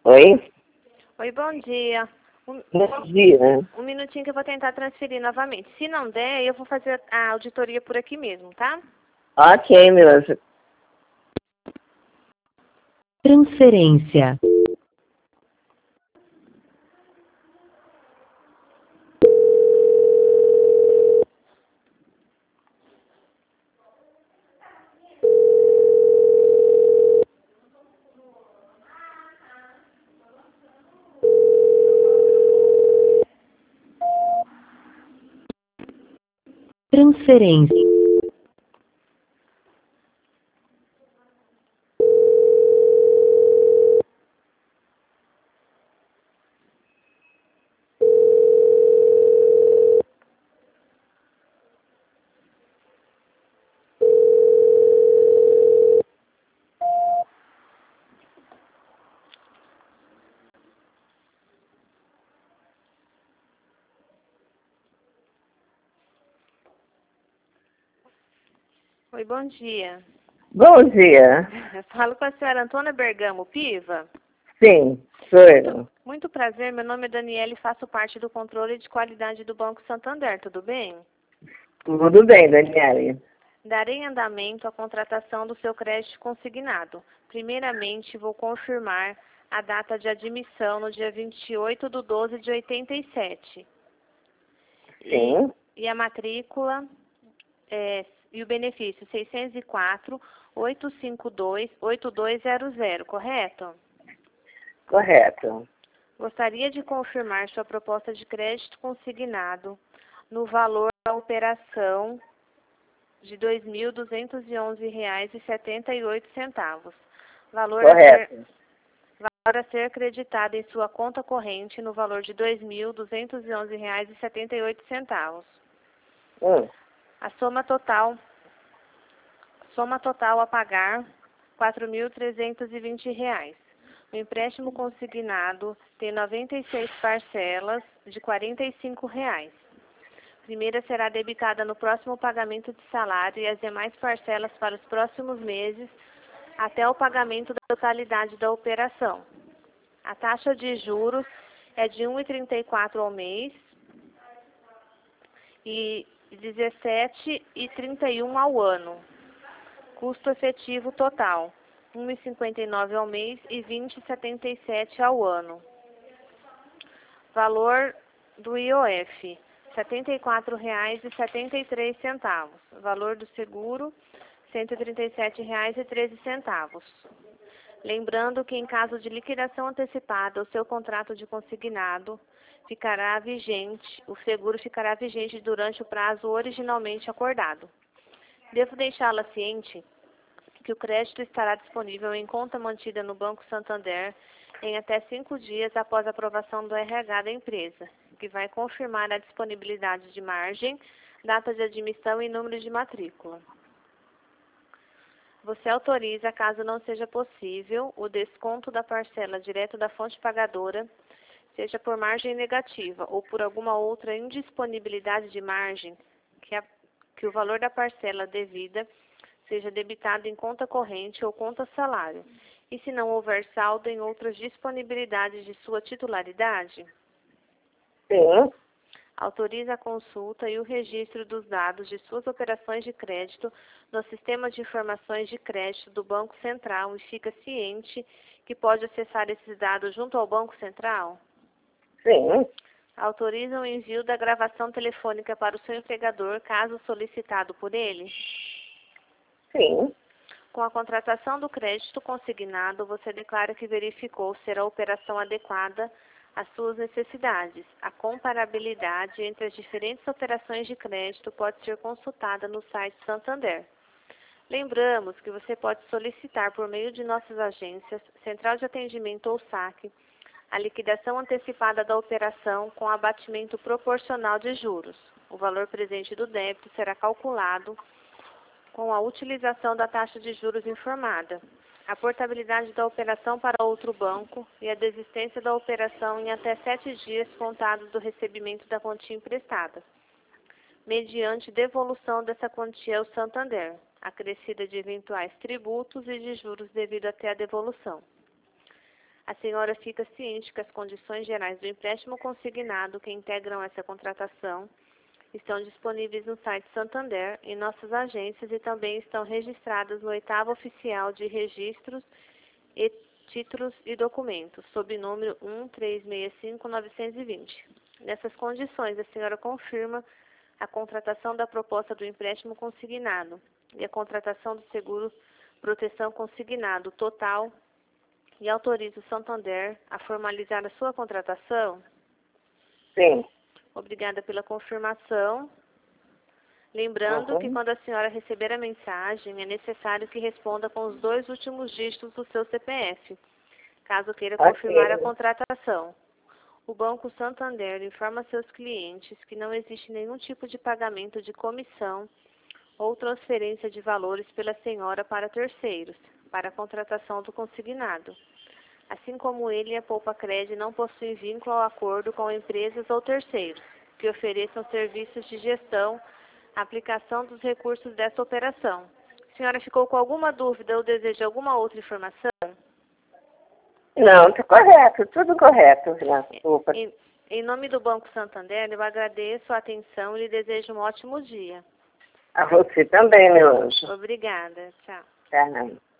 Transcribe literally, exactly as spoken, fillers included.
Oi? Oi, bom dia. Um, Bom dia. um minutinho que eu vou tentar transferir novamente. Se não der, eu vou fazer a auditoria por aqui mesmo, tá? Ok, meu anjo. Transferência. Transferência. Oi, bom dia. Bom dia. Eu falo com a senhora Antônia Bergamo Piva. Sim, sou eu. Muito prazer, meu nome é Daniela e faço parte do controle de qualidade do Banco Santander, tudo bem? Tudo bem, Daniela. Darei andamento à contratação do seu crédito consignado. Primeiramente, vou confirmar a data de admissão no dia vinte e oito de doze de oitenta e sete. Sim. E, e a matrícula é, e o benefício seiscentos e quatro, oitocentos e cinquenta e dois, oitenta e dois zero zero, correto? Correto. Gostaria de confirmar sua proposta de crédito consignado no valor da operação de dois mil duzentos e onze reais e setenta e oito centavos. Valor a ser, Correto. valor a ser acreditado em sua conta corrente no valor de dois mil duzentos e onze reais e setenta e oito centavos. Hum. A soma total, soma total a pagar quatro mil trezentos e vinte reais. O empréstimo consignado tem noventa e seis parcelas de quarenta e cinco reais. A primeira será debitada no próximo pagamento de salário e as demais parcelas para os próximos meses até o pagamento da totalidade da operação. A taxa de juros é de um vírgula trinta e quatro ao mês e dezessete vírgula trinta e um ao ano. Custo efetivo total, um vírgula cinquenta e nove ao mês e vinte vírgula setenta e sete ao ano. Valor do I O F, setenta e quatro reais e setenta e três centavos. Valor do seguro, cento e trinta e sete reais e treze centavos. Lembrando que em caso de liquidação antecipada, o seu contrato de consignado ficará vigente, o seguro ficará vigente durante o prazo originalmente acordado. Devo deixá-la ciente que o crédito estará disponível em conta mantida no Banco Santander em até cinco dias após a aprovação do R H da empresa, que vai confirmar a disponibilidade de margem, data de admissão e número de matrícula. Você autoriza, caso não seja possível, o desconto da parcela direto da fonte pagadora, seja por margem negativa ou por alguma outra indisponibilidade de margem, que, a, que o valor da parcela devida seja debitado em conta corrente ou conta salário, e se não houver saldo em outras disponibilidades de sua titularidade, Sim. autoriza a consulta e o registro dos dados de suas operações de crédito no Sistema de Informações de Crédito do Banco Central e fica ciente que pode acessar esses dados junto ao Banco Central? Sim. Autoriza o envio da gravação telefônica para o seu empregador, caso solicitado por ele? Sim. Com a contratação do crédito consignado, você declara que verificou ser a operação adequada às suas necessidades. A comparabilidade entre as diferentes operações de crédito pode ser consultada no site Santander. Lembramos que você pode solicitar por meio de nossas agências, Central de Atendimento ou saque, a liquidação antecipada da operação com abatimento proporcional de juros. O valor presente do débito será calculado com a utilização da taxa de juros informada, a portabilidade da operação para outro banco e a desistência da operação em até sete dias contados do recebimento da quantia emprestada, mediante devolução dessa quantia ao Santander, acrescida de eventuais tributos e de juros devido até a devolução. A senhora fica ciente que as condições gerais do empréstimo consignado que integram essa contratação estão disponíveis no site Santander, em nossas agências e também estão registradas no oitavo oficial de registros e títulos e documentos, sob número um três seis cinco nove dois zero. Nessas condições, a senhora confirma a contratação da proposta do empréstimo consignado e a contratação do seguro proteção consignado total e autoriza o Santander a formalizar a sua contratação? Sim. Obrigada pela confirmação. Lembrando Uhum. que quando a senhora receber a mensagem, é necessário que responda com os dois últimos dígitos do seu C P F, caso queira Ok. confirmar a contratação. O Banco Santander informa seus clientes que não existe nenhum tipo de pagamento de comissão ou transferência de valores pela senhora para terceiros, para a contratação do consignado. Assim como ele e a Poupa Cred não possuem vínculo ao acordo com empresas ou terceiros que ofereçam serviços de gestão, aplicação dos recursos dessa operação. A senhora ficou com alguma dúvida ou deseja alguma outra informação? Não, tá correto, tudo correto, Renata. Opa. Em, em nome do Banco Santander, eu agradeço a atenção e lhe desejo um ótimo dia. A você também, meu anjo. Obrigada. Tchau. Tá.